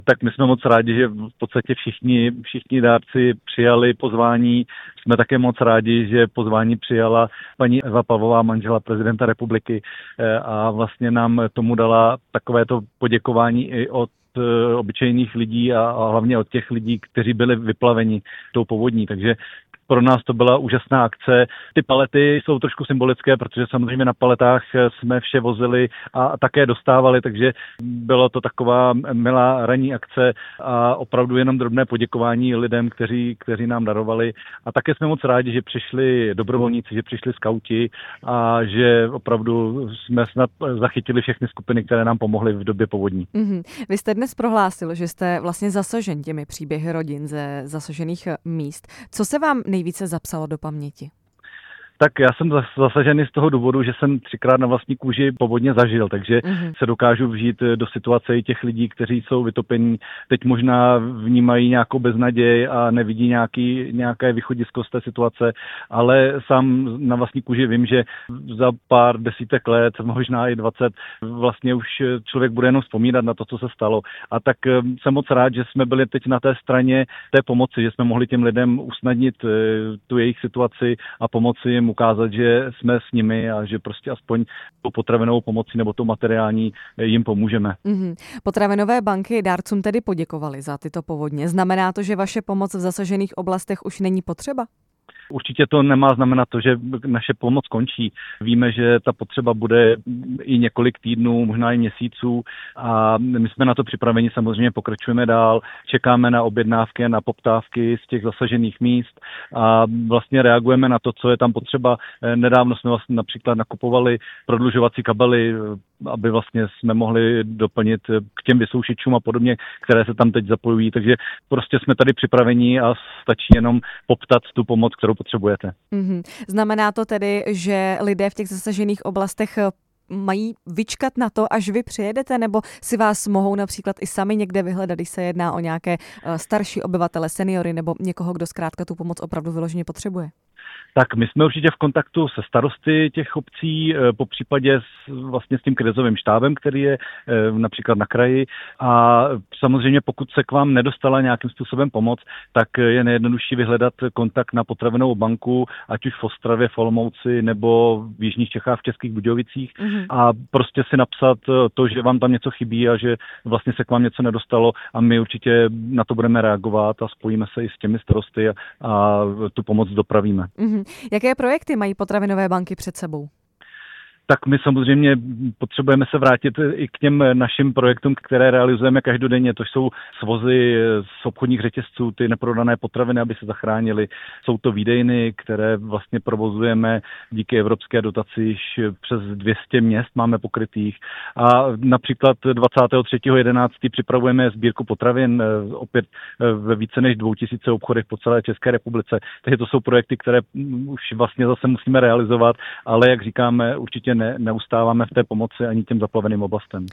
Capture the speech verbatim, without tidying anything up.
Tak my jsme moc rádi, že v podstatě všichni, všichni dárci přijali pozvání. Jsme také moc rádi, že pozvání přijala paní Eva Pavlová, manžela prezidenta republiky, a vlastně nám tomu dala takovéto poděkování i od obyčejných lidí a hlavně od těch lidí, kteří byli vyplaveni tou povodní. Takže pro nás to byla úžasná akce. Ty palety jsou trošku symbolické, protože samozřejmě na paletách jsme vše vozili a také dostávali, takže bylo to taková milá ranní akce a opravdu jenom drobné poděkování lidem, kteří, kteří nám darovali. A také jsme moc rádi, že přišli dobrovolníci, že přišli skauti a že opravdu jsme snad zachytili všechny skupiny, které nám pomohly v době povodní. Mm-hmm. Vy jste dnes prohlásil, že jste vlastně zasažen těmi příběhy rodin ze zasažených míst. Co se vám nejvíce zapsalo do paměti? Tak já jsem zasažený z toho důvodu, že jsem třikrát na vlastní kůži povodně zažil, takže mm-hmm. se dokážu vžít do situace i těch lidí, kteří jsou vytopení. Teď možná vnímají nějakou beznaděj a nevidí nějaký, nějaké východisko z té situace, ale sám na vlastní kůži vím, že za pár desítek let, možná i dvacet, vlastně už člověk bude jenom vzpomínat na to, co se stalo. A tak jsem moc rád, že jsme byli teď na té straně té pomoci, že jsme mohli těm lidem usnadnit tu jejich situaci a pomoci jim ukázat, že jsme s nimi a že prostě aspoň tou potravinovou pomocí nebo tou materiální jim pomůžeme. Mm-hmm. Potravinové banky dárcům tedy poděkovali za tyto povodně. Znamená to, že vaše pomoc v zasažených oblastech už není potřeba? Určitě to nemá znamenat to, že naše pomoc končí. Víme, že ta potřeba bude i několik týdnů, možná i měsíců a my jsme na to připraveni, samozřejmě pokračujeme dál, čekáme na objednávky, na poptávky z těch zasažených míst a vlastně reagujeme na to, co je tam potřeba. Nedávno jsme vlastně například nakupovali prodlužovací kabely, aby vlastně jsme mohli doplnit k těm vysoušičům a podobně, které se tam teď zapojují, takže prostě jsme tady připraveni a stačí jenom poptat tu pomoc, kterou potřebujete. Mm-hmm. Znamená to tedy, že lidé v těch zasažených oblastech mají vyčkat na to, až vy přijedete, nebo si vás mohou například i sami někde vyhledat, když se jedná o nějaké starší obyvatele, seniory nebo někoho, kdo zkrátka tu pomoc opravdu vyloženě potřebuje? Tak my jsme určitě v kontaktu se starosty těch obcí, po případě s, vlastně s tím krizovým štábem, který je například na kraji. A samozřejmě pokud se k vám nedostala nějakým způsobem pomoc, tak je nejjednodušší vyhledat kontakt na potravinovou banku, ať už v Ostravě, v Olomouci nebo v jižních Čechách, v Českých Budějovicích. Mm-hmm. A prostě si napsat to, že vám tam něco chybí a že vlastně se k vám něco nedostalo a my určitě na to budeme reagovat a spojíme se i s těmi starosty a, a tu pomoc dopravíme. Mm-hmm. Jaké projekty mají potravinové banky před sebou? Tak my samozřejmě potřebujeme se vrátit i k těm našim projektům, které realizujeme každodenně. To jsou svozy z obchodních řetězců, ty neprodané potraviny, aby se zachránily. Jsou to výdejny, které vlastně provozujeme díky evropské dotaci již přes dvě stě měst máme pokrytých. A například dvacátého třetího jedenáctého připravujeme sbírku potravin opět ve více než dvou tisíce obchodech po celé České republice. Takže to jsou projekty, které už vlastně zase musíme realizovat, ale jak říkáme, určitě ne, neustáváme v té pomoci ani těm zaplaveným oblastem.